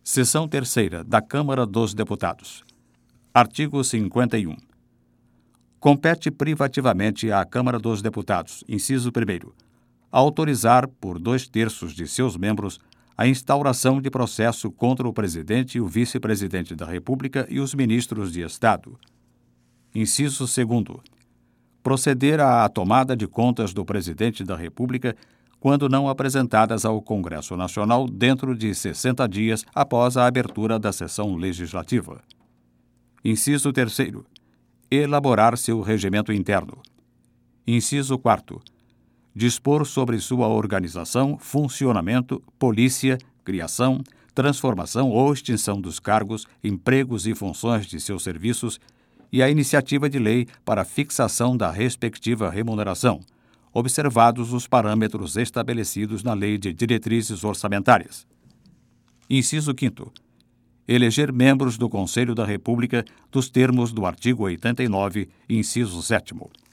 Seção 3ª da Câmara dos Deputados. Artigo 51. Compete privativamente à Câmara dos Deputados, inciso 1º, autorizar, por 2/3 de seus membros, a instauração de processo contra o Presidente e o Vice-Presidente da República e os Ministros de Estado. Inciso 2º. Proceder à tomada de contas do Presidente da República quando não apresentadas ao Congresso Nacional dentro de 60 dias após a abertura da sessão legislativa. Inciso 3º. Elaborar seu regimento interno. Inciso 4º. Dispor sobre sua organização, funcionamento, polícia, criação, transformação ou extinção dos cargos, empregos e funções de seus serviços e a iniciativa de lei para fixação da respectiva remuneração, observados os parâmetros estabelecidos na Lei de Diretrizes Orçamentárias. Inciso 5º. Eleger membros do Conselho da República nos termos do artigo 89, inciso 7º.